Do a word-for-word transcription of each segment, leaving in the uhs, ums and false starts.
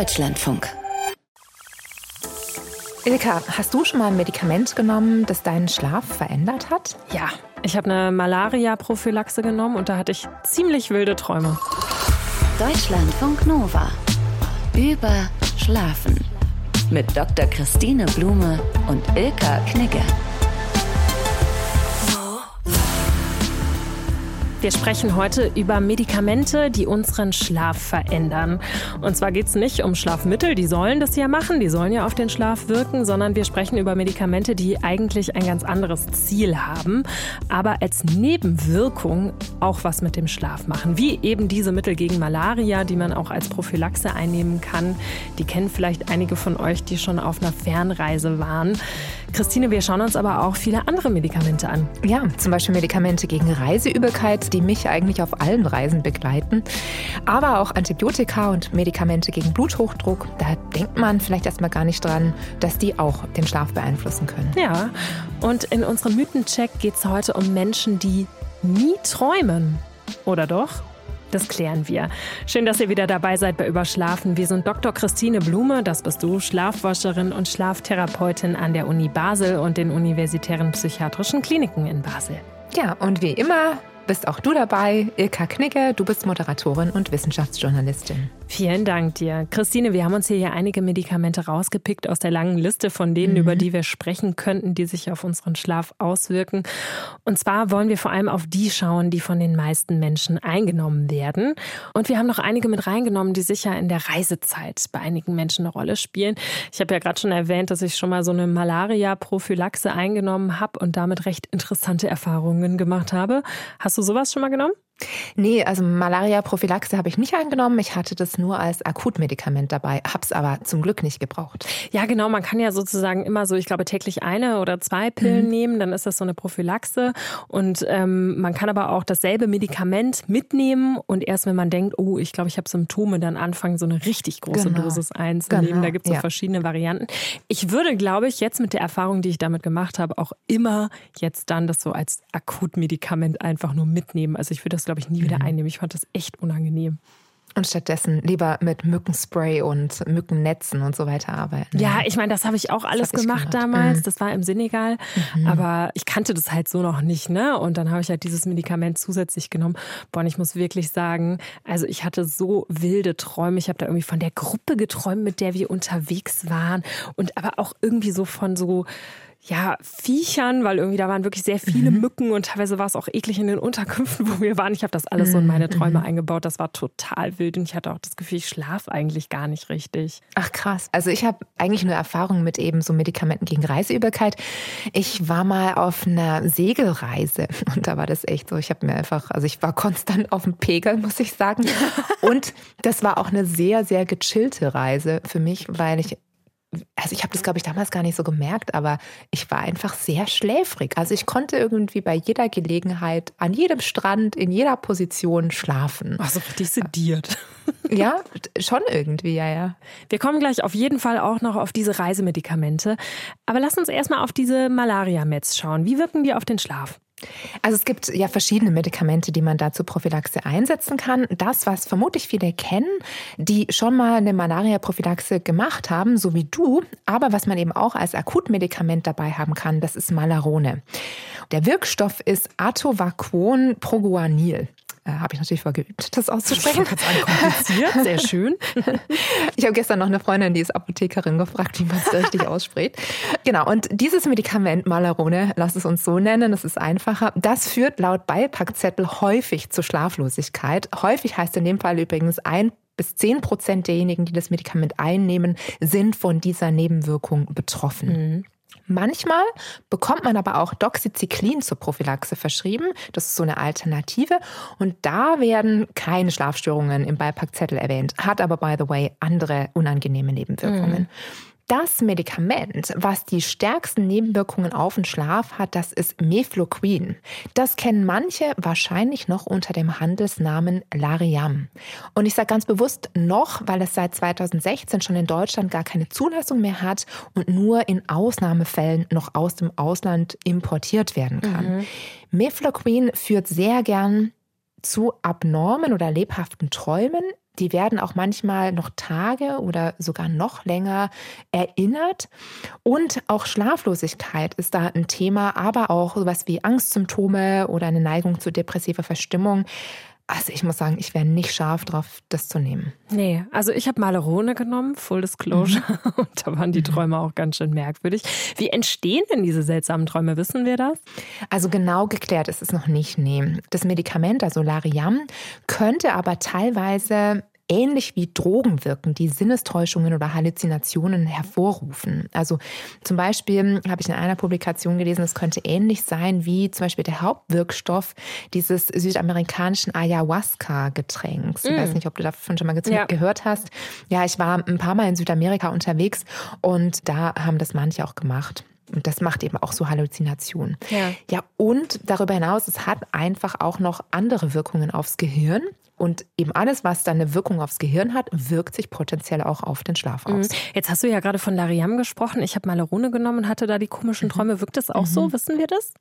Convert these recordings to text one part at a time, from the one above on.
Deutschlandfunk. Ilka, hast du schon mal ein Medikament genommen, das deinen Schlaf verändert hat? Ja, ich habe eine Malaria-Prophylaxe genommen und da hatte ich ziemlich wilde Träume. Deutschlandfunk Nova. Über Schlafen. Mit Doktor Christine Blume und Ilka Knigge. Wir sprechen heute über Medikamente, die unseren Schlaf verändern. Und zwar geht es nicht um Schlafmittel, die sollen das ja machen, die sollen ja auf den Schlaf wirken, sondern wir sprechen über Medikamente, die eigentlich ein ganz anderes Ziel haben, aber als Nebenwirkung auch was mit dem Schlaf machen. Wie eben diese Mittel gegen Malaria, die man auch als Prophylaxe einnehmen kann. Die kennen vielleicht einige von euch, die schon auf einer Fernreise waren. Christine, wir schauen uns aber auch viele andere Medikamente an. Ja, zum Beispiel Medikamente gegen Reiseübelkeit, die mich eigentlich auf allen Reisen begleiten. Aber auch Antibiotika und Medikamente gegen Bluthochdruck. Da denkt man vielleicht erstmal gar nicht dran, dass die auch den Schlaf beeinflussen können. Ja, und in unserem Mythencheck geht es heute um Menschen, die nie träumen. Oder doch? Das klären wir. Schön, dass ihr wieder dabei seid bei Überschlafen. Wir sind Doktor Christine Blume, das bist du, Schlafforscherin und Schlaftherapeutin an der Uni Basel und den universitären psychiatrischen Kliniken in Basel. Ja, und wie immer bist auch du dabei, Ilka Knigge. Du bist Moderatorin und Wissenschaftsjournalistin. Vielen Dank dir. Christine, wir haben uns hier ja einige Medikamente rausgepickt aus der langen Liste von denen, mhm. über die wir sprechen könnten, die sich auf unseren Schlaf auswirken. Und zwar wollen wir vor allem auf die schauen, die von den meisten Menschen eingenommen werden. Und wir haben noch einige mit reingenommen, die sicher in der Reisezeit bei einigen Menschen eine Rolle spielen. Ich habe ja gerade schon erwähnt, dass ich schon mal so eine Malaria-Prophylaxe eingenommen habe und damit recht interessante Erfahrungen gemacht habe. Hast du sowas schon mal genommen? Nee, also Malaria-Prophylaxe habe ich nicht eingenommen. Ich hatte das nur als Akutmedikament dabei, habe es aber zum Glück nicht gebraucht. Ja, genau. Man kann ja sozusagen immer so, ich glaube, täglich eine oder zwei Pillen mhm. nehmen. Dann ist das so eine Prophylaxe. Und ähm, man kann aber auch dasselbe Medikament mitnehmen. Und erst wenn man denkt, oh, ich glaube, ich habe Symptome, dann anfangen, so eine richtig große genau. Dosis einzunehmen. Genau. Da gibt es so ja. verschiedene Varianten. Ich würde, glaube ich, jetzt mit der Erfahrung, die ich damit gemacht habe, auch immer jetzt dann das so als Akutmedikament einfach nur mitnehmen. Also ich würde das, glaube ich, nie wieder mhm. einnehmen. Ich fand das echt unangenehm. Und stattdessen lieber mit Mückenspray und Mückennetzen und so weiter arbeiten. Ja, ich meine, das habe ich auch alles gemacht ich damals. Mhm. Das war im Senegal. Mhm. Aber ich kannte das halt so noch nicht, ne? Und dann habe ich halt dieses Medikament zusätzlich genommen. Boah, und ich muss wirklich sagen, also ich hatte so wilde Träume. Ich habe da irgendwie von der Gruppe geträumt, mit der wir unterwegs waren. Und aber auch irgendwie so von so ja, Viechern, weil irgendwie da waren wirklich sehr viele mhm. Mücken und teilweise war es auch eklig in den Unterkünften, wo wir waren. Ich habe das alles mhm. so in meine Träume mhm. eingebaut. Das war total wild und ich hatte auch das Gefühl, ich schlafe eigentlich gar nicht richtig. Ach krass. Also ich habe eigentlich nur Erfahrungen mit eben so Medikamenten gegen Reiseübelkeit. Ich war mal auf einer Segelreise und da war das echt so. Ich habe mir einfach, also ich war konstant auf dem Pegel, muss ich sagen. Und das war auch eine sehr, sehr gechillte Reise für mich, weil ich Also ich habe das, glaube ich, damals gar nicht so gemerkt, aber ich war einfach sehr schläfrig. Also ich konnte irgendwie bei jeder Gelegenheit, an jedem Strand, in jeder Position schlafen. Ach so, richtig sediert. Ja, schon irgendwie, ja, ja. Wir kommen gleich auf jeden Fall auch noch auf diese Reisemedikamente. Aber lass uns erstmal auf diese Malaria-Meds schauen. Wie wirken die auf den Schlaf? Also es gibt ja verschiedene Medikamente, die man da zur Prophylaxe einsetzen kann. Das, was vermutlich viele kennen, die schon mal eine Malaria-Prophylaxe gemacht haben, so wie du, aber was man eben auch als Akutmedikament dabei haben kann, das ist Malarone. Der Wirkstoff ist Atovaquon Proguanil. Äh, habe ich natürlich vorgeübt, das auszusprechen. Ganz kompliziert, sehr schön. Ich habe gestern noch eine Freundin, die ist Apothekerin, gefragt, wie man es richtig ausspricht. Genau, und dieses Medikament Malarone, lass es uns so nennen, das ist einfacher, das führt laut Beipackzettel häufig zu Schlaflosigkeit. Häufig heißt in dem Fall übrigens ein bis zehn Prozent derjenigen, die das Medikament einnehmen, sind von dieser Nebenwirkung betroffen. Mhm. Manchmal bekommt man aber auch Doxycyclin zur Prophylaxe verschrieben. Das ist so eine Alternative. Und da werden keine Schlafstörungen im Beipackzettel erwähnt, hat aber, by the way, andere unangenehme Nebenwirkungen. Mhm. Das Medikament, was die stärksten Nebenwirkungen auf den Schlaf hat, das ist Mefloquin. Das kennen manche wahrscheinlich noch unter dem Handelsnamen Lariam. Und ich sage ganz bewusst noch, weil es seit zweitausendsechzehn schon in Deutschland gar keine Zulassung mehr hat und nur in Ausnahmefällen noch aus dem Ausland importiert werden kann. Mhm. Mefloquin führt sehr gern zu abnormen oder lebhaften Träumen. Die werden auch manchmal noch Tage oder sogar noch länger erinnert. Und auch Schlaflosigkeit ist da ein Thema, aber auch sowas wie Angstsymptome oder eine Neigung zu depressiver Verstimmung. Also ich muss sagen, ich wäre nicht scharf drauf, das zu nehmen. Nee, also ich habe Malerone genommen, Full Disclosure. Mhm. Und da waren die Träume auch ganz schön merkwürdig. Wie entstehen denn diese seltsamen Träume? Wissen wir das? Also genau geklärt ist es noch nicht. Nee. Das Medikament, also Lariam, könnte aber teilweise ähnlich wie Drogen wirken, die Sinnestäuschungen oder Halluzinationen hervorrufen. Also zum Beispiel habe ich in einer Publikation gelesen, es könnte ähnlich sein wie zum Beispiel der Hauptwirkstoff dieses südamerikanischen Ayahuasca-Getränks. Ich mm. weiß nicht, ob du davon schon mal ge- ja. gehört hast. Ja, ich war ein paar Mal in Südamerika unterwegs und da haben das manche auch gemacht. Und das macht eben auch so Halluzinationen. Ja. ja, und darüber hinaus, es hat einfach auch noch andere Wirkungen aufs Gehirn. Und eben alles, was dann eine Wirkung aufs Gehirn hat, wirkt sich potenziell auch auf den Schlaf aus. Jetzt hast du ja gerade von Lariam gesprochen. Ich habe Malerone genommen und hatte da die komischen Träume. Wirkt das auch mhm. so? Wissen wir das?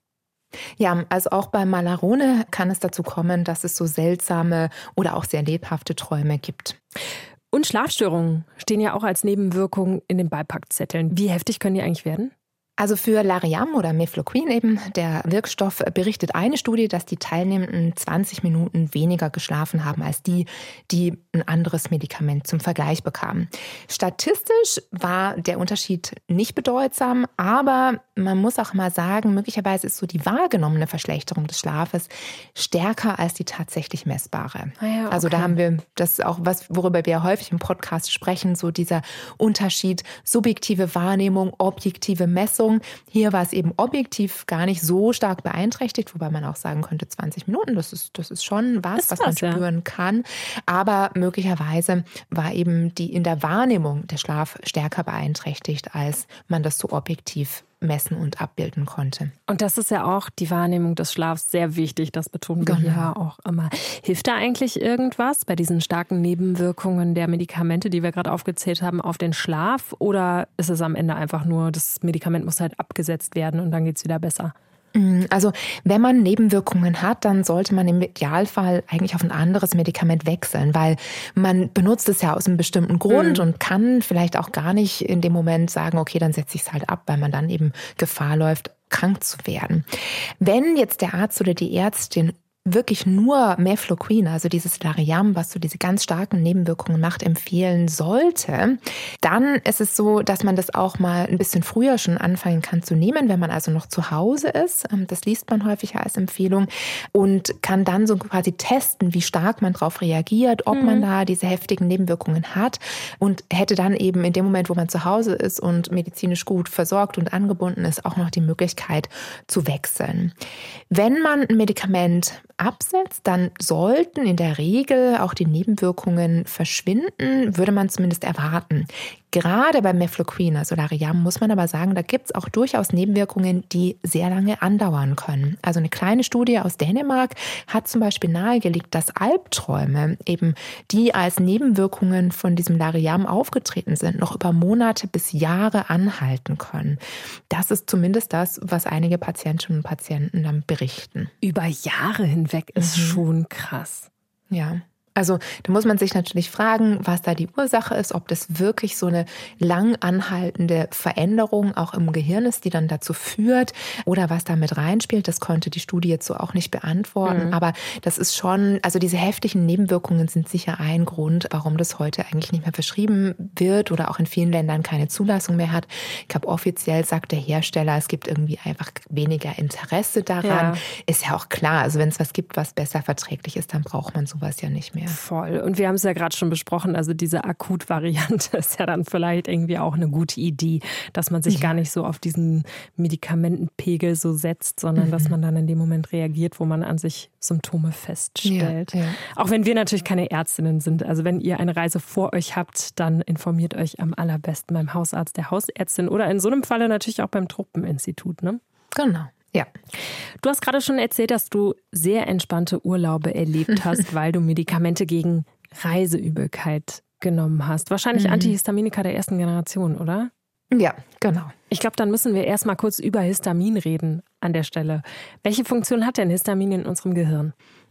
Ja, also auch bei Malerone kann es dazu kommen, dass es so seltsame oder auch sehr lebhafte Träume gibt. Und Schlafstörungen stehen ja auch als Nebenwirkung in den Beipackzetteln. Wie heftig können die eigentlich werden? Also für Lariam oder Mefloquin eben, der Wirkstoff, berichtet eine Studie, dass die Teilnehmenden zwanzig Minuten weniger geschlafen haben als die, die ein anderes Medikament zum Vergleich bekamen. Statistisch war der Unterschied nicht bedeutsam, aber man muss auch mal sagen, möglicherweise ist so die wahrgenommene Verschlechterung des Schlafes stärker als die tatsächlich messbare. Ah ja, okay. Also da haben wir das auch, was, worüber wir häufig im Podcast sprechen, so dieser Unterschied subjektive Wahrnehmung, objektive Messung. Hier war es eben objektiv gar nicht so stark beeinträchtigt, wobei man auch sagen könnte, zwanzig Minuten, das ist, das ist schon was, ist was, was man spüren ja. kann. Aber möglicherweise war eben die in der Wahrnehmung der Schlaf stärker beeinträchtigt, als man das so objektiv messen und abbilden konnte. Und das ist ja auch die Wahrnehmung des Schlafs sehr wichtig, das betonen wir genau. hier auch immer. Hilft da eigentlich irgendwas bei diesen starken Nebenwirkungen der Medikamente, die wir gerade aufgezählt haben, auf den Schlaf? Oder ist es am Ende einfach nur, das Medikament muss halt abgesetzt werden und dann geht es wieder besser? Also wenn man Nebenwirkungen hat, dann sollte man im Idealfall eigentlich auf ein anderes Medikament wechseln, weil man benutzt es ja aus einem bestimmten Grund mhm. und kann vielleicht auch gar nicht in dem Moment sagen, okay, dann setze ich es halt ab, weil man dann eben Gefahr läuft, krank zu werden. Wenn jetzt der Arzt oder die Ärztin wirklich nur Mefloquin, also dieses Lariam, was so diese ganz starken Nebenwirkungen macht, empfehlen sollte, dann ist es so, dass man das auch mal ein bisschen früher schon anfangen kann zu nehmen, wenn man also noch zu Hause ist. Das liest man häufig als Empfehlung und kann dann so quasi testen, wie stark man darauf reagiert, ob mhm. man da diese heftigen Nebenwirkungen hat und hätte dann eben in dem Moment, wo man zu Hause ist und medizinisch gut versorgt und angebunden ist, auch noch die Möglichkeit zu wechseln. Wenn man ein Medikament absetzt, dann sollten in der Regel auch die Nebenwirkungen verschwinden, würde man zumindest erwarten. Gerade bei Mefloquin, also Lariam, muss man aber sagen, da gibt es auch durchaus Nebenwirkungen, die sehr lange andauern können. Also eine kleine Studie aus Dänemark hat zum Beispiel nahegelegt, dass Albträume, eben die als Nebenwirkungen von diesem Lariam aufgetreten sind, noch über Monate bis Jahre anhalten können. Das ist zumindest das, was einige Patientinnen und Patienten dann berichten. Über Jahre hinweg ist mhm. schon krass. Ja. Also da muss man sich natürlich fragen, was da die Ursache ist, ob das wirklich so eine lang anhaltende Veränderung auch im Gehirn ist, die dann dazu führt oder was da mit reinspielt. Das konnte die Studie jetzt so auch nicht beantworten. Mhm. Aber das ist schon, also diese heftigen Nebenwirkungen sind sicher ein Grund, warum das heute eigentlich nicht mehr verschrieben wird oder auch in vielen Ländern keine Zulassung mehr hat. Ich glaube, offiziell sagt der Hersteller, es gibt irgendwie einfach weniger Interesse daran. Ja. Ist ja auch klar, also wenn es was gibt, was besser verträglich ist, dann braucht man sowas ja nicht mehr. Voll. Und wir haben es ja gerade schon besprochen, also diese Akutvariante ist ja dann vielleicht irgendwie auch eine gute Idee, dass man sich ja. gar nicht so auf diesen Medikamentenpegel so setzt, sondern mhm. dass man dann in dem Moment reagiert, wo man an sich Symptome feststellt. Ja, ja. Auch wenn wir natürlich keine Ärztinnen sind. Also wenn ihr eine Reise vor euch habt, dann informiert euch am allerbesten beim Hausarzt, der Hausärztin oder in so einem Falle natürlich auch beim Truppeninstitut, ne? Genau. Ja. Du hast gerade schon erzählt, dass du sehr entspannte Urlaube erlebt hast, weil du Medikamente gegen Reiseübelkeit genommen hast. Wahrscheinlich mhm. Antihistaminika der ersten Generation, oder? Ja, genau. Ich glaube, dann müssen wir erst mal kurz über Histamin reden an der Stelle. Welche Funktion hat denn Histamin in unserem Gehirn?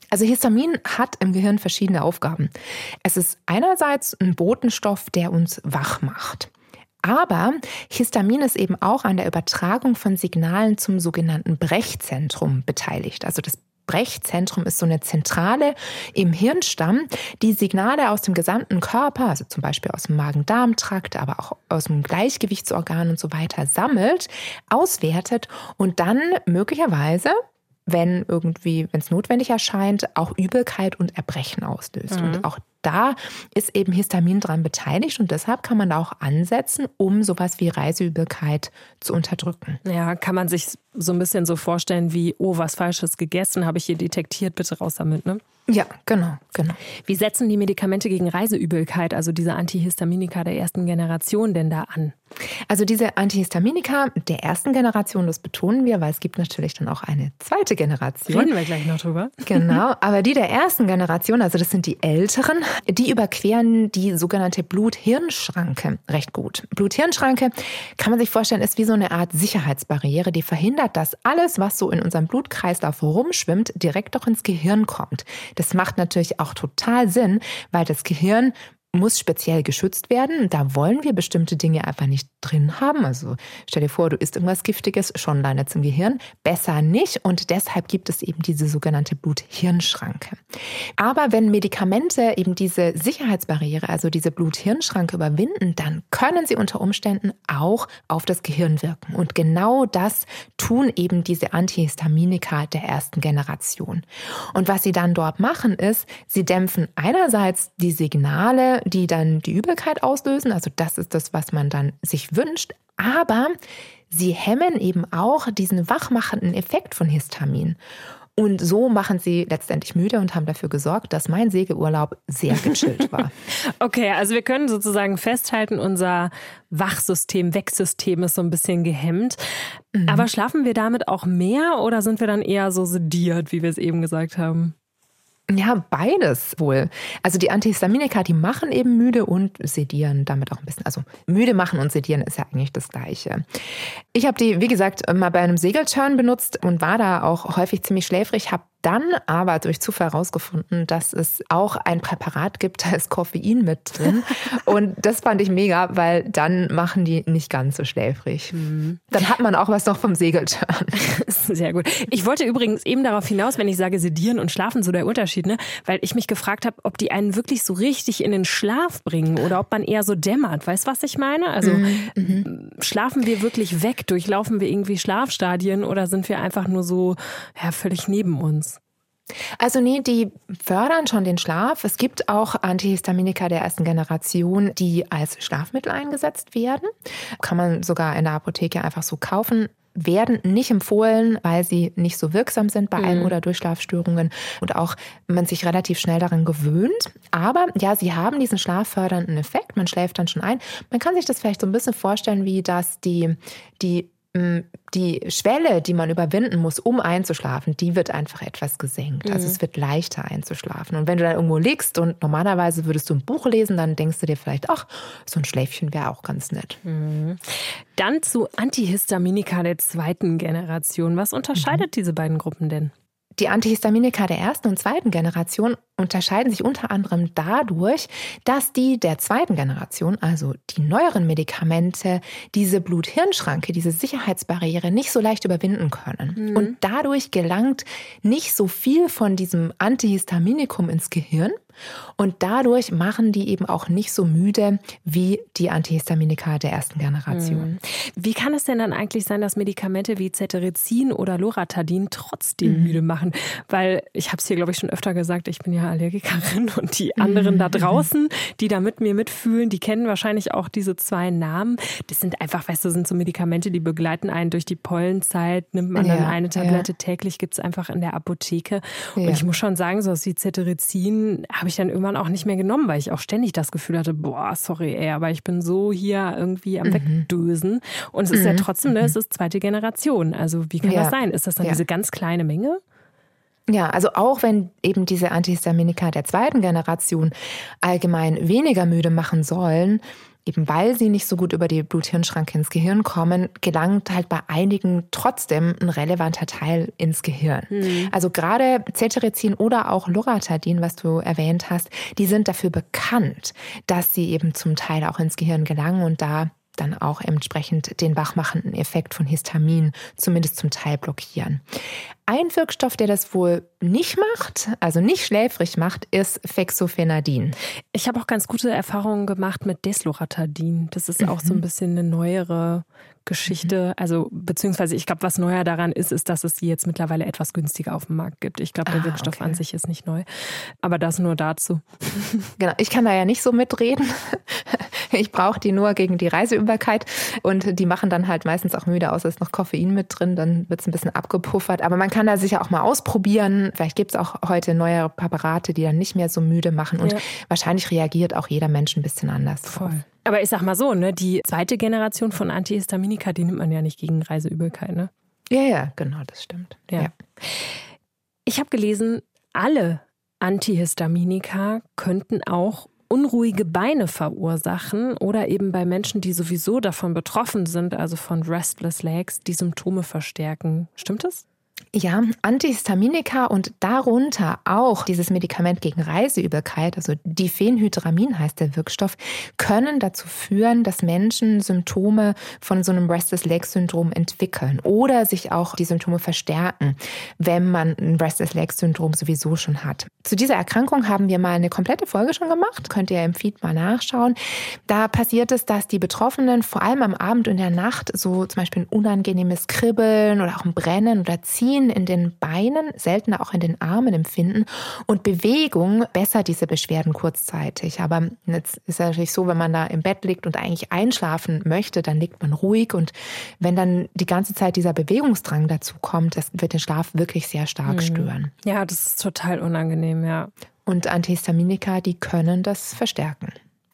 Also Histamin hat im Gehirn verschiedene Aufgaben. Es ist einerseits ein Botenstoff, der uns wach macht. Aber Histamin ist eben auch an der Übertragung von Signalen zum sogenannten Brechzentrum beteiligt. Also das Brechzentrum ist so eine Zentrale im Hirnstamm, die Signale aus dem gesamten Körper, also zum Beispiel aus dem Magen-Darm-Trakt, aber auch aus dem Gleichgewichtsorgan und so weiter, sammelt, auswertet und dann möglicherweise, wenn irgendwie, wenn es notwendig erscheint, auch Übelkeit und Erbrechen auslöst. Mhm. Und auch da ist eben Histamin dran beteiligt und deshalb kann man da auch ansetzen, um sowas wie Reiseübelkeit zu unterdrücken. Ja, kann man sich so ein bisschen so vorstellen wie, oh, was Falsches gegessen, habe ich hier detektiert, bitte raus damit, ne? Ja, genau, genau. Wie setzen die Medikamente gegen Reiseübelkeit, also diese Antihistaminika der ersten Generation, denn da an? Also diese Antihistaminika der ersten Generation, das betonen wir, weil es gibt natürlich dann auch eine zweite Generation. Reden wir gleich noch drüber. Genau, aber die der ersten Generation, also das sind die älteren, die überqueren die sogenannte Blut-Hirn-Schranke recht gut. Blut-Hirn-Schranke, kann man sich vorstellen, ist wie so eine Art Sicherheitsbarriere, die verhindert, dass alles, was so in unserem Blutkreislauf rumschwimmt, direkt auch ins Gehirn kommt. Das macht natürlich auch total Sinn, weil das Gehirn muss speziell geschützt werden. Da wollen wir bestimmte Dinge einfach nicht drin haben. Also stell dir vor, du isst irgendwas Giftiges, schon landet es im Gehirn. Besser nicht und deshalb gibt es eben diese sogenannte Blut-Hirn-Schranke. Aber wenn Medikamente eben diese Sicherheitsbarriere, also diese Blut-Hirn-Schranke überwinden, dann können sie unter Umständen auch auf das Gehirn wirken. Und genau das tun eben diese Antihistaminika der ersten Generation. Und was sie dann dort machen ist, sie dämpfen einerseits die Signale, die dann die Übelkeit auslösen. Also das ist das, was man dann sich wünscht. Aber sie hemmen eben auch diesen wachmachenden Effekt von Histamin. Und so machen sie letztendlich müde und haben dafür gesorgt, dass mein Segelurlaub sehr gechillt war. Okay, also wir können sozusagen festhalten, unser Wachsystem, Wecksystem ist so ein bisschen gehemmt. Mhm. Aber schlafen wir damit auch mehr oder sind wir dann eher so sediert, wie wir es eben gesagt haben? Ja, beides wohl. Also die Antihistaminika, die machen eben müde und sedieren damit auch ein bisschen. Also müde machen und sedieren ist ja eigentlich das Gleiche. Ich habe die, wie gesagt, mal bei einem Segelturn benutzt und war da auch häufig ziemlich schläfrig, habe dann aber durch Zufall herausgefunden, dass es auch ein Präparat gibt, da ist Koffein mit drin. Und das fand ich mega, weil dann machen die nicht ganz so schläfrig. Mhm. Dann hat man auch was noch vom Segelturn. Sehr gut. Ich wollte übrigens eben darauf hinaus, wenn ich sage sedieren und schlafen, so der Unterschied, ne? Weil ich mich gefragt habe, ob die einen wirklich so richtig in den Schlaf bringen oder ob man eher so dämmert. Weißt du, was ich meine? Also mhm. schlafen wir wirklich weg? Durchlaufen wir irgendwie Schlafstadien oder sind wir einfach nur so ja, völlig neben uns? Also nee, die fördern schon den Schlaf. Es gibt auch Antihistaminika der ersten Generation, die als Schlafmittel eingesetzt werden. Kann man sogar in der Apotheke einfach so kaufen. Werden nicht empfohlen, weil sie nicht so wirksam sind bei Ein- oder Durchschlafstörungen und auch man sich relativ schnell daran gewöhnt. Aber ja, sie haben diesen schlaffördernden Effekt. Man schläft dann schon ein. Man kann sich das vielleicht so ein bisschen vorstellen, wie das die, die Die Schwelle, die man überwinden muss, um einzuschlafen, die wird einfach etwas gesenkt. Mhm. Also es wird leichter einzuschlafen. Und wenn du dann irgendwo liegst und normalerweise würdest du ein Buch lesen, dann denkst du dir vielleicht, ach, so ein Schläfchen wäre auch ganz nett. Mhm. Dann zu Antihistaminika der zweiten Generation. Was unterscheidet mhm. diese beiden Gruppen denn? Die Antihistaminika der ersten und zweiten Generation unterscheiden sich unter anderem dadurch, dass die der zweiten Generation, also die neueren Medikamente, diese Blut-Hirn-Schranke, diese Sicherheitsbarriere nicht so leicht überwinden können. Mhm. Und dadurch gelangt nicht so viel von diesem Antihistaminikum ins Gehirn. Und dadurch machen die eben auch nicht so müde wie die Antihistaminika der ersten Generation. Mhm. Wie kann es denn dann eigentlich sein, dass Medikamente wie Cetirizin oder Loratadin trotzdem mhm. müde machen? Weil ich habe es hier, glaube ich, schon öfter gesagt, ich bin ja Allergikerin und die anderen mhm. da draußen, die da mit mir mitfühlen, die kennen wahrscheinlich auch diese zwei Namen. Das sind einfach, weißt du, sind so Medikamente, die begleiten einen durch die Pollenzeit. Nimmt man ja, dann eine Tablette ja. täglich, gibt es einfach in der Apotheke. Ja. Und ich muss schon sagen, so wie Cetirizin habe ich dann irgendwann auch nicht mehr genommen, weil ich auch ständig das Gefühl hatte, boah, sorry, ey, aber ich bin so hier irgendwie am mhm. Wegdösen. Und es ist mhm. ja trotzdem, ne, es ist zweite Generation. Also wie kann ja. das sein? Ist das dann ja. diese ganz kleine Menge? Ja, also auch wenn eben diese Antihistaminika der zweiten Generation allgemein weniger müde machen sollen, eben weil sie nicht so gut über die Blut-Hirn-Schranke ins Gehirn kommen, gelangt halt bei einigen trotzdem ein relevanter Teil ins Gehirn. Mhm. Also gerade Cetirizin oder auch Loratadin, was du erwähnt hast, die sind dafür bekannt, dass sie eben zum Teil auch ins Gehirn gelangen und da dann auch entsprechend den wachmachenden Effekt von Histamin zumindest zum Teil blockieren. Ein Wirkstoff, der das wohl nicht macht, also nicht schläfrig macht, ist Fexofenadin. Ich habe auch ganz gute Erfahrungen gemacht mit Desloratadin. Das ist mhm. auch so ein bisschen eine neuere Geschichte. Mhm. Also beziehungsweise ich glaube, was neuer daran ist, ist, dass es sie jetzt mittlerweile etwas günstiger auf dem Markt gibt. Ich glaube, der ah, Wirkstoff okay. an sich ist nicht neu. Aber das nur dazu. Genau, ich kann da ja nicht so mitreden. Ich brauche die nur gegen die Reiseübelkeit und die machen dann halt meistens auch müde aus, ist noch Koffein mit drin, dann wird es ein bisschen abgepuffert. Aber man kann da sicher auch mal ausprobieren. Vielleicht gibt es auch heute neue Präparate, die dann nicht mehr so müde machen und ja. wahrscheinlich reagiert auch jeder Mensch ein bisschen anders. Voll. Drauf. Aber ich sag mal so, ne, die zweite Generation von Antihistaminika, die nimmt man ja nicht gegen Reiseübelkeit, ne? Ja, ja, genau, das stimmt. Ja. ja. Ich habe gelesen, alle Antihistaminika könnten auch unruhige Beine verursachen oder eben bei Menschen, die sowieso davon betroffen sind, also von Restless Legs, die Symptome verstärken. Stimmt das? Ja, Antihistaminika und darunter auch dieses Medikament gegen Reiseübelkeit, also Diphenhydramin heißt der Wirkstoff, können dazu führen, dass Menschen Symptome von so einem Restless-Legs-Syndrom entwickeln oder sich auch die Symptome verstärken, wenn man ein Restless-Legs-Syndrom sowieso schon hat. Zu dieser Erkrankung haben wir mal eine komplette Folge schon gemacht, könnt ihr im Feed mal nachschauen. Da passiert es, dass die Betroffenen vor allem am Abend und in der Nacht so zum Beispiel ein unangenehmes Kribbeln oder auch ein Brennen oder Ziehen in den Beinen, seltener auch in den Armen empfinden und Bewegung bessert diese Beschwerden kurzzeitig. Aber jetzt ist es natürlich so, wenn man da im Bett liegt und eigentlich einschlafen möchte, dann liegt man ruhig und wenn dann die ganze Zeit dieser Bewegungsdrang dazu kommt, das wird den Schlaf wirklich sehr stark stören. Ja, das ist total unangenehm, ja. Und Antihistaminika, die können das verstärken.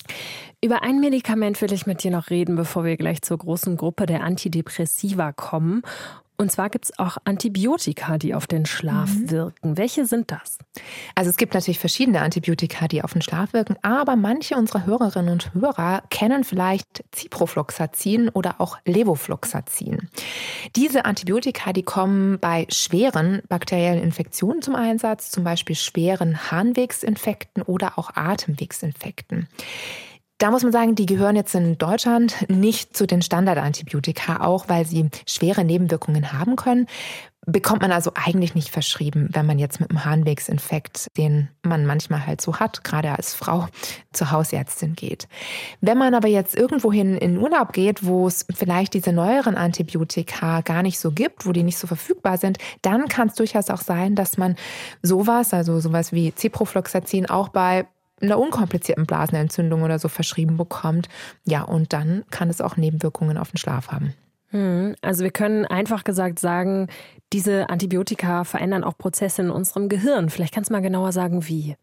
Über ein Medikament will ich mit dir noch reden, bevor wir gleich zur großen Gruppe der Antidepressiva kommen. Und zwar gibt es auch Antibiotika, die auf den Schlaf mhm. wirken. Welche sind das? Also es gibt natürlich verschiedene Antibiotika, die auf den Schlaf wirken, aber manche unserer Hörerinnen und Hörer kennen vielleicht Ciprofloxacin oder auch Levofloxacin. Diese Antibiotika, die kommen bei schweren bakteriellen Infektionen zum Einsatz, zum Beispiel schweren Harnwegsinfekten oder auch Atemwegsinfekten. Da muss man sagen, die gehören jetzt in Deutschland nicht zu den Standardantibiotika, auch weil sie schwere Nebenwirkungen haben können. Bekommt man also eigentlich nicht verschrieben, wenn man jetzt mit einem Harnwegsinfekt, den man manchmal halt so hat, gerade als Frau, zur Hausärztin geht. Wenn man aber jetzt irgendwohin in Urlaub geht, wo es vielleicht diese neueren Antibiotika gar nicht so gibt, wo die nicht so verfügbar sind, dann kann es durchaus auch sein, dass man sowas, also sowas wie Ciprofloxacin auch bei einer unkomplizierten Blasenentzündung oder so verschrieben bekommt. Ja, und dann kann es auch Nebenwirkungen auf den Schlaf haben. Also wir können einfach gesagt sagen, diese Antibiotika verändern auch Prozesse in unserem Gehirn. Vielleicht kannst du mal genauer sagen, wie.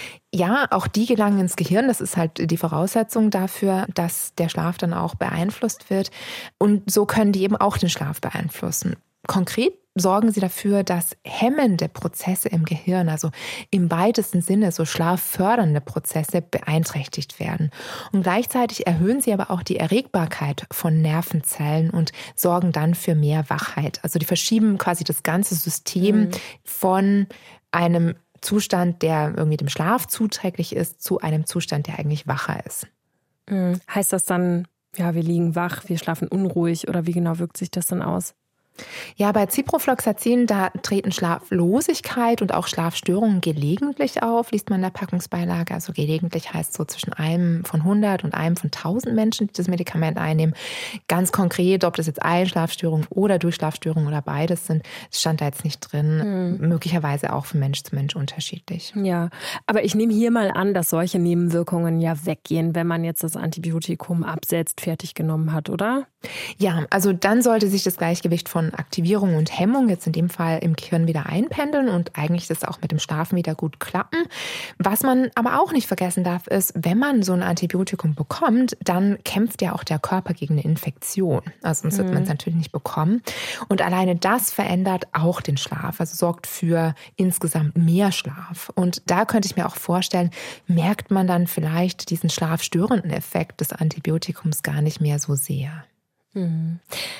Ja, auch die gelangen ins Gehirn. Das ist halt die Voraussetzung dafür, dass der Schlaf dann auch beeinflusst wird. Und so können die eben auch den Schlaf beeinflussen. Konkret sorgen sie dafür, dass hemmende Prozesse im Gehirn, also im weitesten Sinne so schlaffördernde Prozesse, beeinträchtigt werden. Und gleichzeitig erhöhen sie aber auch die Erregbarkeit von Nervenzellen und sorgen dann für mehr Wachheit. Also die verschieben quasi das ganze System mhm. von einem Zustand, der irgendwie dem Schlaf zuträglich ist, zu einem Zustand, der eigentlich wacher ist. Mhm. Heißt das dann, ja, wir liegen wach, wir schlafen unruhig oder wie genau wirkt sich das dann aus? Ja, bei Ciprofloxacin, da treten Schlaflosigkeit und auch Schlafstörungen gelegentlich auf, liest man in der Packungsbeilage. Also gelegentlich heißt so zwischen einem von hundert und einem von tausend Menschen, die das Medikament einnehmen. Ganz konkret, ob das jetzt Einschlafstörungen oder Durchschlafstörungen oder beides sind, das stand da jetzt nicht drin. Hm. Möglicherweise auch von Mensch zu Mensch unterschiedlich. Ja, aber ich nehme hier mal an, dass solche Nebenwirkungen ja weggehen, wenn man jetzt das Antibiotikum absetzt, fertig genommen hat, oder? Ja, also dann sollte sich das Gleichgewicht von Aktivierung und Hemmung jetzt in dem Fall im Gehirn wieder einpendeln und eigentlich das auch mit dem Schlafen wieder gut klappen. Was man aber auch nicht vergessen darf, ist, wenn man so ein Antibiotikum bekommt, dann kämpft ja auch der Körper gegen eine Infektion. Also sonst wird man es natürlich nicht bekommen. Und alleine das verändert auch den Schlaf, also sorgt für insgesamt mehr Schlaf. Und da könnte ich mir auch vorstellen, merkt man dann vielleicht diesen schlafstörenden Effekt des Antibiotikums gar nicht mehr so sehr. Hm.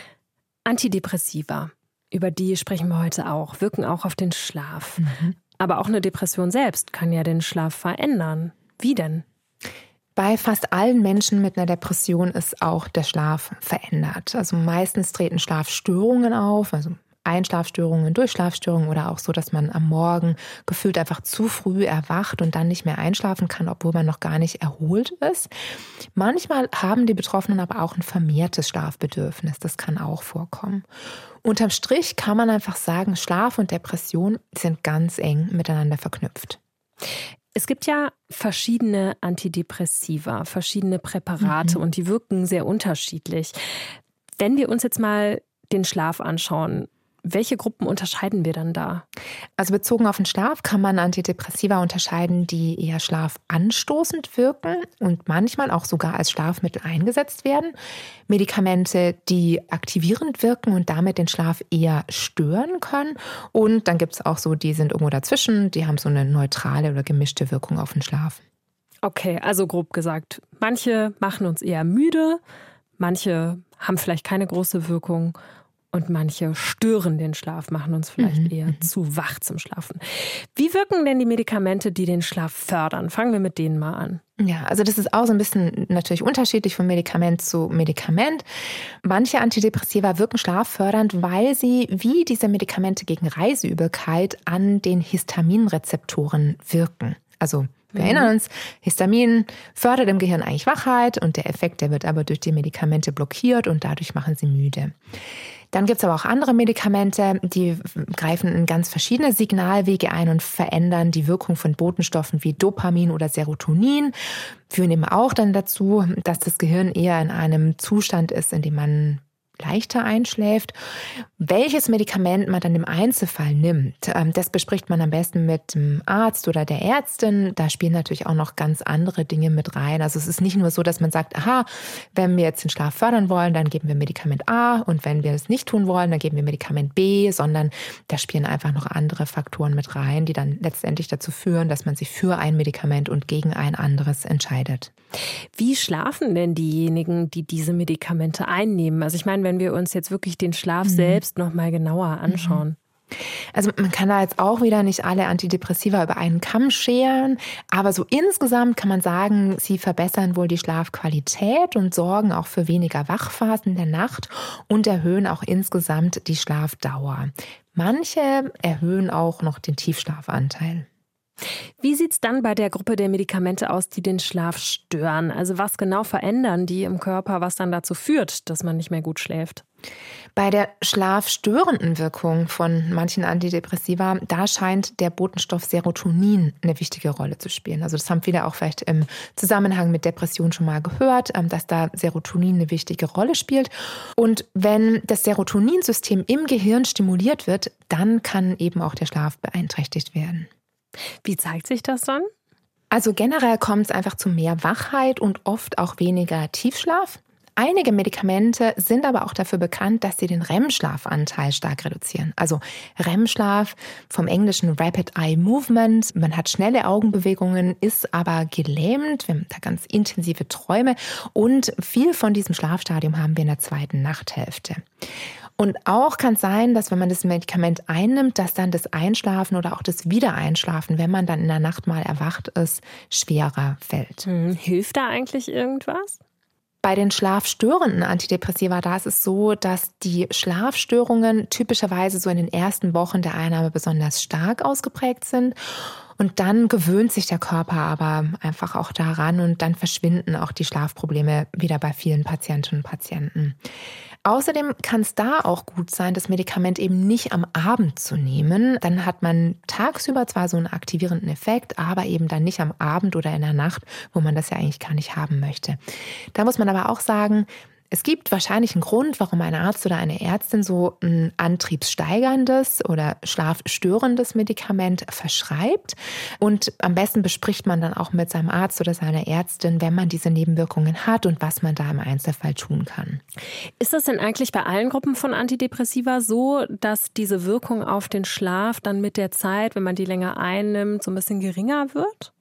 Antidepressiva, über die sprechen wir heute auch, wirken auch auf den Schlaf. Mhm. Aber auch eine Depression selbst kann ja den Schlaf verändern. Wie denn? Bei fast allen Menschen mit einer Depression ist auch der Schlaf verändert. Also meistens treten Schlafstörungen auf, also Einschlafstörungen, Durchschlafstörungen oder auch so, dass man am Morgen gefühlt einfach zu früh erwacht und dann nicht mehr einschlafen kann, obwohl man noch gar nicht erholt ist. Manchmal haben die Betroffenen aber auch ein vermehrtes Schlafbedürfnis. Das kann auch vorkommen. Unterm Strich kann man einfach sagen, Schlaf und Depression sind ganz eng miteinander verknüpft. Es gibt ja verschiedene Antidepressiva, verschiedene Präparate mhm. und die wirken sehr unterschiedlich. Wenn wir uns jetzt mal den Schlaf anschauen, welche Gruppen unterscheiden wir dann da? Also bezogen auf den Schlaf kann man Antidepressiva unterscheiden, die eher schlafanstoßend wirken und manchmal auch sogar als Schlafmittel eingesetzt werden. Medikamente, die aktivierend wirken und damit den Schlaf eher stören können. Und dann gibt es auch so, die sind irgendwo dazwischen, die haben so eine neutrale oder gemischte Wirkung auf den Schlaf. Okay, also grob gesagt, manche machen uns eher müde, manche haben vielleicht keine große Wirkung. Und manche stören den Schlaf, machen uns vielleicht mhm. eher zu wach zum Schlafen. Wie wirken denn die Medikamente, die den Schlaf fördern? Fangen wir mit denen mal an. Ja, also das ist auch so ein bisschen natürlich unterschiedlich von Medikament zu Medikament. Manche Antidepressiva wirken schlaffördernd, weil sie wie diese Medikamente gegen Reiseübelkeit an den Histaminrezeptoren wirken. Also wir mhm. erinnern uns, Histamin fördert im Gehirn eigentlich Wachheit und der Effekt, der wird aber durch die Medikamente blockiert und dadurch machen sie müde. Dann gibt es aber auch andere Medikamente, die greifen in ganz verschiedene Signalwege ein und verändern die Wirkung von Botenstoffen wie Dopamin oder Serotonin, führen eben auch dann dazu, dass das Gehirn eher in einem Zustand ist, in dem man leichter einschläft. Welches Medikament man dann im Einzelfall nimmt, das bespricht man am besten mit dem Arzt oder der Ärztin. Da spielen natürlich auch noch ganz andere Dinge mit rein. Also es ist nicht nur so, dass man sagt, aha, wenn wir jetzt den Schlaf fördern wollen, dann geben wir Medikament A und wenn wir das nicht tun wollen, dann geben wir Medikament B, sondern da spielen einfach noch andere Faktoren mit rein, die dann letztendlich dazu führen, dass man sich für ein Medikament und gegen ein anderes entscheidet. Wie schlafen denn diejenigen, die diese Medikamente einnehmen? Also ich meine, wenn wir uns jetzt wirklich den Schlaf mhm. selbst noch mal genauer anschauen. Also man kann da jetzt auch wieder nicht alle Antidepressiva über einen Kamm scheren, aber so insgesamt kann man sagen, sie verbessern wohl die Schlafqualität und sorgen auch für weniger Wachphasen der Nacht und erhöhen auch insgesamt die Schlafdauer. Manche erhöhen auch noch den Tiefschlafanteil. Wie sieht es dann bei der Gruppe der Medikamente aus, die den Schlaf stören? Also was genau verändern die im Körper, was dann dazu führt, dass man nicht mehr gut schläft? Bei der schlafstörenden Wirkung von manchen Antidepressiva, da scheint der Botenstoff Serotonin eine wichtige Rolle zu spielen. Also das haben viele auch vielleicht im Zusammenhang mit Depression schon mal gehört, dass da Serotonin eine wichtige Rolle spielt. Und wenn das Serotoninsystem im Gehirn stimuliert wird, dann kann eben auch der Schlaf beeinträchtigt werden. Wie zeigt sich das dann? Also generell kommt es einfach zu mehr Wachheit und oft auch weniger Tiefschlaf. Einige Medikamente sind aber auch dafür bekannt, dass sie den R E M-Schlafanteil stark reduzieren. Also R E M-Schlaf vom englischen Rapid Eye Movement. Man hat schnelle Augenbewegungen, ist aber gelähmt. Wir haben da ganz intensive Träume und viel von diesem Schlafstadium haben wir in der zweiten Nachthälfte. Und auch kann es sein, dass wenn man das Medikament einnimmt, dass dann das Einschlafen oder auch das Wiedereinschlafen, wenn man dann in der Nacht mal erwacht ist, schwerer fällt. Hm, hilft da eigentlich irgendwas? Bei den schlafstörenden Antidepressiva, da ist es so, dass die Schlafstörungen typischerweise so in den ersten Wochen der Einnahme besonders stark ausgeprägt sind. Und dann gewöhnt sich der Körper aber einfach auch daran und dann verschwinden auch die Schlafprobleme wieder bei vielen Patientinnen und Patienten. Außerdem kann es da auch gut sein, das Medikament eben nicht am Abend zu nehmen. Dann hat man tagsüber zwar so einen aktivierenden Effekt, aber eben dann nicht am Abend oder in der Nacht, wo man das ja eigentlich gar nicht haben möchte. Da muss man aber auch sagen, Es gibt wahrscheinlich einen Grund, warum ein Arzt oder eine Ärztin so ein antriebssteigerndes oder schlafstörendes Medikament verschreibt. Und am besten bespricht man dann auch mit seinem Arzt oder seiner Ärztin, wenn man diese Nebenwirkungen hat und was man da im Einzelfall tun kann. Ist das denn eigentlich bei allen Gruppen von Antidepressiva so, dass diese Wirkung auf den Schlaf dann mit der Zeit, wenn man die länger einnimmt, so ein bisschen geringer wird?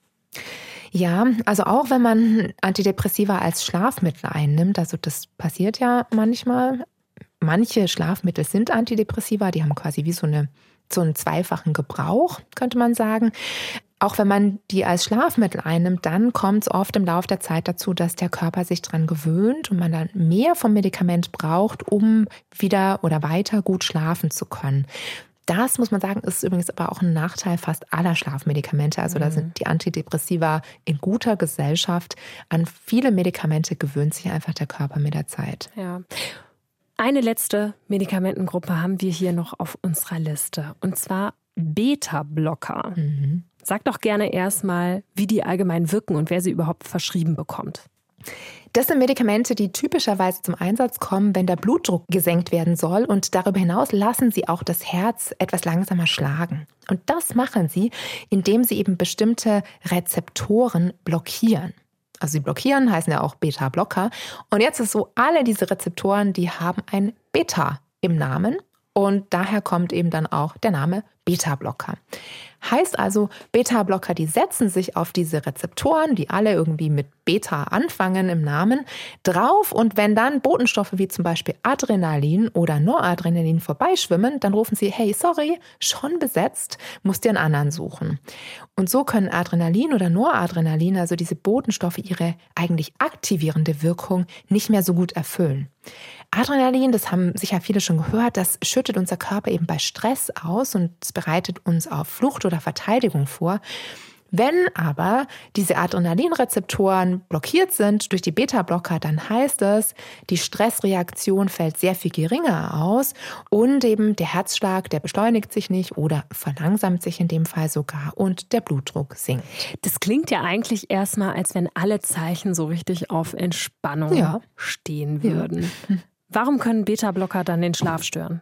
Ja, also auch wenn man Antidepressiva als Schlafmittel einnimmt, also das passiert ja manchmal. Manche Schlafmittel sind Antidepressiva, die haben quasi wie so, eine, so einen zweifachen Gebrauch, könnte man sagen. Auch wenn man die als Schlafmittel einnimmt, dann kommt es oft im Laufe der Zeit dazu, dass der Körper sich daran gewöhnt und man dann mehr vom Medikament braucht, um wieder oder weiter gut schlafen zu können. Das, muss man sagen, ist übrigens aber auch ein Nachteil fast aller Schlafmedikamente. Also da sind die Antidepressiva in guter Gesellschaft. An viele Medikamente gewöhnt sich einfach der Körper mit der Zeit. Ja. Eine letzte Medikamentengruppe haben wir hier noch auf unserer Liste. Und zwar Beta-Blocker. Mhm. Sag doch gerne erstmal, wie die allgemein wirken und wer sie überhaupt verschrieben bekommt. Das sind Medikamente, die typischerweise zum Einsatz kommen, wenn der Blutdruck gesenkt werden soll. Und darüber hinaus lassen sie auch das Herz etwas langsamer schlagen. Und das machen sie, indem sie eben bestimmte Rezeptoren blockieren. Also sie blockieren, heißen ja auch Beta-Blocker. Und jetzt ist so, alle diese Rezeptoren, die haben ein Beta im Namen. Und daher kommt eben dann auch der Name Beta-Blocker. Heißt also, Beta-Blocker, die setzen sich auf diese Rezeptoren, die alle irgendwie mit Beta anfangen im Namen, drauf. Und wenn dann Botenstoffe wie zum Beispiel Adrenalin oder Noradrenalin vorbeischwimmen, dann rufen sie, hey, sorry, schon besetzt, musst dir einen anderen suchen. Und so können Adrenalin oder Noradrenalin, also diese Botenstoffe, ihre eigentlich aktivierende Wirkung nicht mehr so gut erfüllen. Adrenalin, das haben sicher viele schon gehört, das schüttet unser Körper eben bei Stress aus und es bereitet uns auf Flucht oder Verteidigung vor. Wenn aber diese Adrenalinrezeptoren blockiert sind durch die Beta-Blocker, dann heißt es, die Stressreaktion fällt sehr viel geringer aus und eben der Herzschlag, der beschleunigt sich nicht oder verlangsamt sich in dem Fall sogar und der Blutdruck sinkt. Das klingt ja eigentlich erstmal, als wenn alle Zeichen so richtig auf Entspannung ja. stehen würden. Ja. Warum können Beta-Blocker dann den Schlaf stören?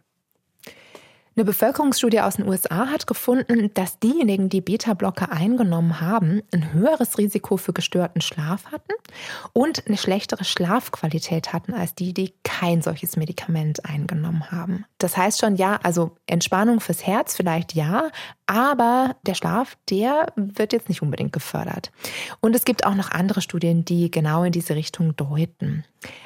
Eine Bevölkerungsstudie aus den U S A hat gefunden, dass diejenigen, die Beta-Blocker eingenommen haben, ein höheres Risiko für gestörten Schlaf hatten und eine schlechtere Schlafqualität hatten als die, die kein solches Medikament eingenommen haben. Das heißt schon, ja, also Entspannung fürs Herz vielleicht ja, aber der Schlaf, der wird jetzt nicht unbedingt gefördert. Und es gibt auch noch andere Studien, die genau in diese Richtung deuten.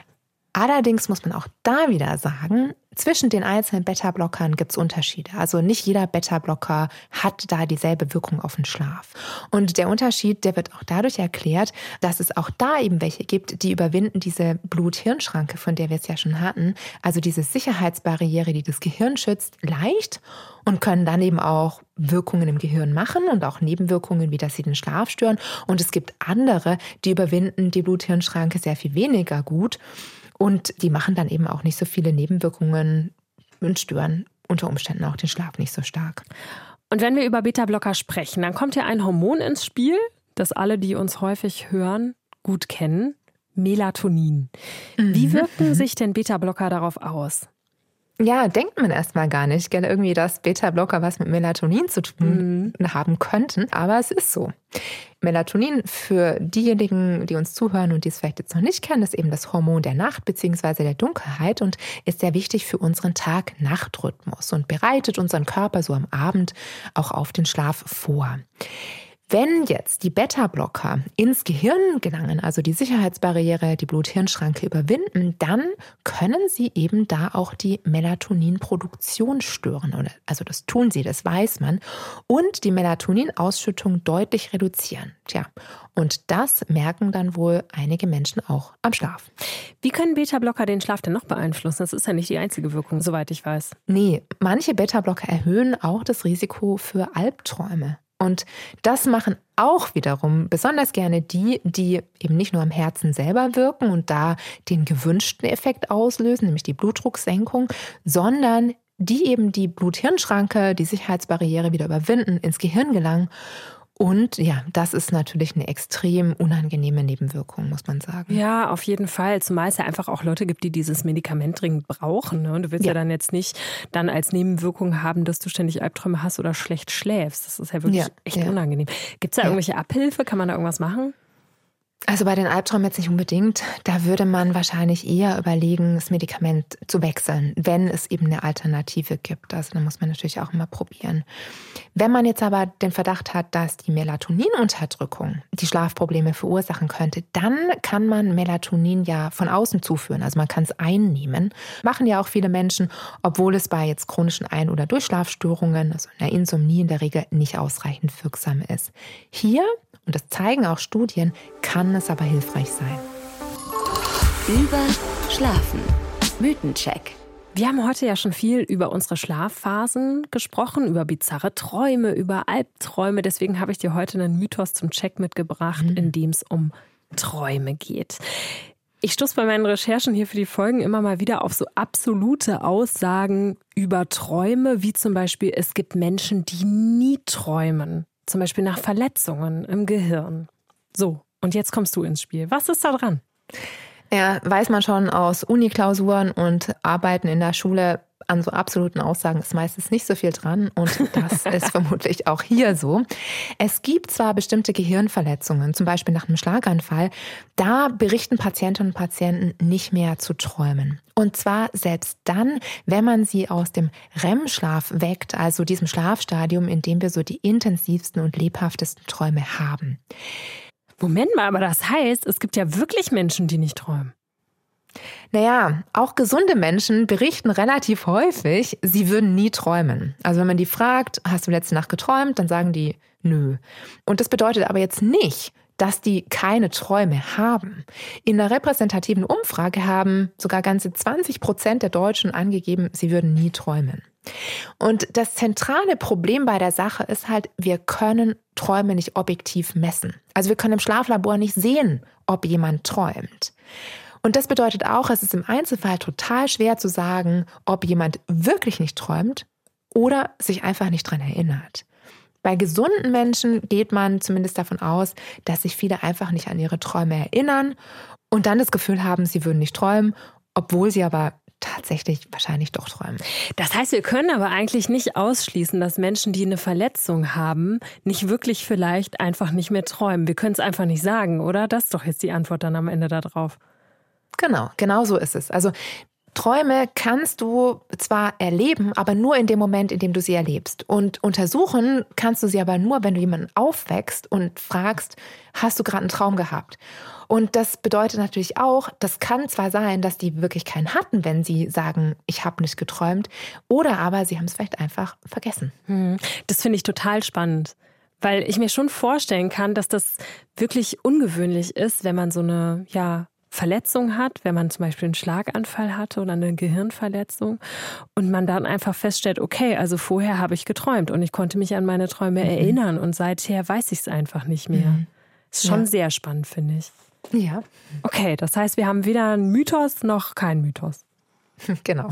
Allerdings muss man auch da wieder sagen, zwischen den einzelnen Beta-Blockern gibt es Unterschiede. Also nicht jeder Beta-Blocker hat da dieselbe Wirkung auf den Schlaf. Und der Unterschied, der wird auch dadurch erklärt, dass es auch da eben welche gibt, die überwinden diese Blut-Hirn-Schranke, von der wir es ja schon hatten. Also diese Sicherheitsbarriere, die das Gehirn schützt, leicht und können dann eben auch Wirkungen im Gehirn machen und auch Nebenwirkungen, wie dass sie den Schlaf stören. Und es gibt andere, die überwinden die Blut-Hirn-Schranke sehr viel weniger gut. Und die machen dann eben auch nicht so viele Nebenwirkungen und stören unter Umständen auch den Schlaf nicht so stark. Und wenn wir über Beta-Blocker sprechen, dann kommt ja ein Hormon ins Spiel, das alle, die uns häufig hören, gut kennen, Melatonin. Mhm. Wie wirken sich denn Beta-Blocker darauf aus? Ja, denkt man erstmal gar nicht, gell, irgendwie, dass Beta-Blocker was mit Melatonin zu tun mhm. haben könnten, aber es ist so. Melatonin, für diejenigen, die uns zuhören und die es vielleicht jetzt noch nicht kennen, ist eben das Hormon der Nacht bzw. der Dunkelheit und ist sehr wichtig für unseren Tag-Nacht-Rhythmus und bereitet unseren Körper so am Abend auch auf den Schlaf vor. Wenn jetzt die Beta-Blocker ins Gehirn gelangen, also die Sicherheitsbarriere, die Blut-Hirn-Schranke überwinden, dann können sie eben da auch die Melatoninproduktion stören. Also das tun sie, das weiß man. Und die Melatoninausschüttung deutlich reduzieren. Tja, und das merken dann wohl einige Menschen auch am Schlaf. Wie können Beta-Blocker den Schlaf denn noch beeinflussen? Das ist ja nicht die einzige Wirkung, soweit ich weiß. Nee, manche Beta-Blocker erhöhen auch das Risiko für Albträume. Und das machen auch wiederum besonders gerne die, die eben nicht nur am Herzen selber wirken und da den gewünschten Effekt auslösen, nämlich die Blutdrucksenkung, sondern die eben die Blut-Hirn-Schranke, die Sicherheitsbarriere wieder überwinden, ins Gehirn gelangen Und ja, das ist natürlich eine extrem unangenehme Nebenwirkung, muss man sagen. Ja, auf jeden Fall. Zumal es ja einfach auch Leute gibt, die dieses Medikament dringend brauchen. Ne? Und du willst ja. ja dann jetzt nicht dann als Nebenwirkung haben, dass du ständig Albträume hast oder schlecht schläfst. Das ist ja wirklich ja, echt ja. unangenehm. Gibt es da ja. irgendwelche Abhilfe? Kann man da irgendwas machen? Also bei den Albträumen jetzt nicht unbedingt. Da würde man wahrscheinlich eher überlegen, das Medikament zu wechseln, wenn es eben eine Alternative gibt. Also da muss man natürlich auch immer probieren. Wenn man jetzt aber den Verdacht hat, dass die Melatoninunterdrückung die Schlafprobleme verursachen könnte, dann kann man Melatonin ja von außen zuführen. Also man kann es einnehmen. Machen ja auch viele Menschen, obwohl es bei jetzt chronischen Ein- oder Durchschlafstörungen, also einer Insomnie in der Regel nicht ausreichend wirksam ist. Hier, und das zeigen auch Studien, kann es aber hilfreich sein. Über Schlafen. Mythencheck. Wir haben heute ja schon viel über unsere Schlafphasen gesprochen, über bizarre Träume, über Albträume. Deswegen habe ich dir heute einen Mythos zum Check mitgebracht, mhm. in dem es um Träume geht. Ich stoße bei meinen Recherchen hier für die Folgen immer mal wieder auf so absolute Aussagen über Träume, wie zum Beispiel, es gibt Menschen, die nie träumen. Zum Beispiel nach Verletzungen im Gehirn. So, und jetzt kommst du ins Spiel. Was ist da dran? Ja, weiß man schon aus Uni-Klausuren und Arbeiten in der Schule, an so absoluten Aussagen ist meistens nicht so viel dran. Und das ist vermutlich auch hier so. Es gibt zwar bestimmte Gehirnverletzungen, zum Beispiel nach einem Schlaganfall, da berichten Patientinnen und Patienten nicht mehr zu träumen. Und zwar selbst dann, wenn man sie aus dem R E M-Schlaf weckt, also diesem Schlafstadium, in dem wir so die intensivsten und lebhaftesten Träume haben. Moment mal, aber das heißt, es gibt ja wirklich Menschen, die nicht träumen. Naja, auch gesunde Menschen berichten relativ häufig, sie würden nie träumen. Also wenn man die fragt, hast du letzte Nacht geträumt, dann sagen die, nö. Und das bedeutet aber jetzt nicht, dass die keine Träume haben. In einer repräsentativen Umfrage haben sogar ganze zwanzig Prozent der Deutschen angegeben, sie würden nie träumen. Und das zentrale Problem bei der Sache ist halt, wir können Träume nicht objektiv messen. Also wir können im Schlaflabor nicht sehen, ob jemand träumt. Und das bedeutet auch, es ist im Einzelfall total schwer zu sagen, ob jemand wirklich nicht träumt oder sich einfach nicht dran erinnert. Bei gesunden Menschen geht man zumindest davon aus, dass sich viele einfach nicht an ihre Träume erinnern und dann das Gefühl haben, sie würden nicht träumen, obwohl sie aber tatsächlich wahrscheinlich doch träumen. Das heißt, wir können aber eigentlich nicht ausschließen, dass Menschen, die eine Verletzung haben, nicht wirklich vielleicht einfach nicht mehr träumen. Wir können es einfach nicht sagen, oder? Das ist doch jetzt die Antwort dann am Ende darauf. Genau, genau so ist es. Also Träume kannst du zwar erleben, aber nur in dem Moment, in dem du sie erlebst. Und untersuchen kannst du sie aber nur, wenn du jemanden aufwächst und fragst, hast du gerade einen Traum gehabt? Und das bedeutet natürlich auch, das kann zwar sein, dass die wirklich keinen hatten, wenn sie sagen, ich habe nicht geträumt, oder aber sie haben es vielleicht einfach vergessen. Das finde ich total spannend, weil ich mir schon vorstellen kann, dass das wirklich ungewöhnlich ist, wenn man so eine, ja, Verletzung hat, wenn man zum Beispiel einen Schlaganfall hatte oder eine Gehirnverletzung und man dann einfach feststellt, okay, also vorher habe ich geträumt und ich konnte mich an meine Träume mhm. erinnern und seither weiß ich es einfach nicht mehr. Mhm. Ist schon ja. sehr spannend, finde ich. Ja. Okay, das heißt, wir haben weder einen Mythos noch keinen Mythos. Genau.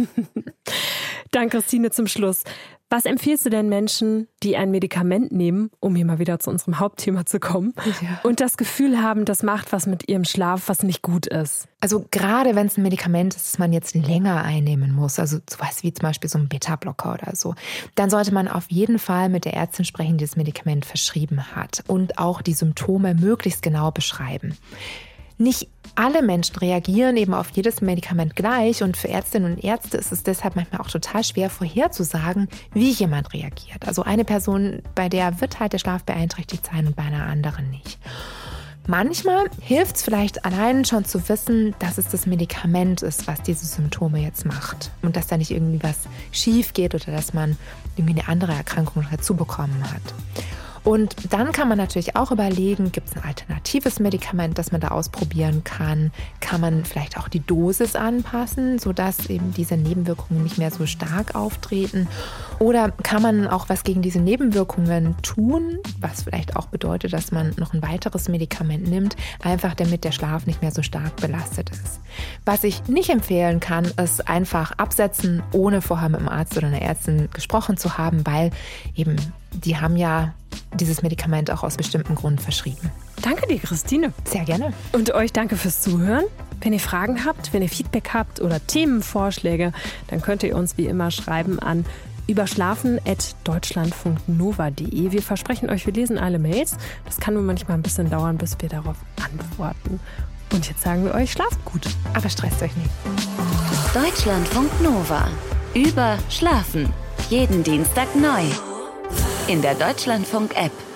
Dann, Christine, zum Schluss. Was empfiehlst du denn Menschen, die ein Medikament nehmen, um hier mal wieder zu unserem Hauptthema zu kommen, ja. und das Gefühl haben, das macht was mit ihrem Schlaf, was nicht gut ist? Also gerade wenn es ein Medikament ist, das man jetzt länger einnehmen muss, also sowas wie zum Beispiel so ein Beta-Blocker oder so, dann sollte man auf jeden Fall mit der Ärztin sprechen, die das Medikament verschrieben hat und auch die Symptome möglichst genau beschreiben. Nicht alle Menschen reagieren eben auf jedes Medikament gleich und für Ärztinnen und Ärzte ist es deshalb manchmal auch total schwer vorherzusagen, wie jemand reagiert. Also eine Person, bei der wird halt der Schlaf beeinträchtigt sein und bei einer anderen nicht. Manchmal hilft es vielleicht allein schon zu wissen, dass es das Medikament ist, was diese Symptome jetzt macht und dass da nicht irgendwie was schief geht oder dass man irgendwie eine andere Erkrankung dazu bekommen hat. Und dann kann man natürlich auch überlegen, gibt es ein alternatives Medikament, das man da ausprobieren kann? Kann man vielleicht auch die Dosis anpassen, sodass eben diese Nebenwirkungen nicht mehr so stark auftreten? Oder kann man auch was gegen diese Nebenwirkungen tun, was vielleicht auch bedeutet, dass man noch ein weiteres Medikament nimmt, einfach damit der Schlaf nicht mehr so stark belastet ist. Was ich nicht empfehlen kann, ist einfach absetzen, ohne vorher mit einem Arzt oder einer Ärztin gesprochen zu haben, weil eben die haben ja dieses Medikament auch aus bestimmtem Grund verschrieben. Danke dir, Christine. Sehr gerne. Und euch danke fürs Zuhören. Wenn ihr Fragen habt, wenn ihr Feedback habt oder Themenvorschläge, dann könnt ihr uns wie immer schreiben an überschlafen at deutschlandfunknova punkt de. Wir versprechen euch, wir lesen alle Mails. Das kann nur manchmal ein bisschen dauern, bis wir darauf antworten. Und jetzt sagen wir euch, schlaft gut. Aber stresst euch nicht. Deutschlandfunk Nova. Überschlafen. Jeden Dienstag neu. In der Deutschlandfunk-App.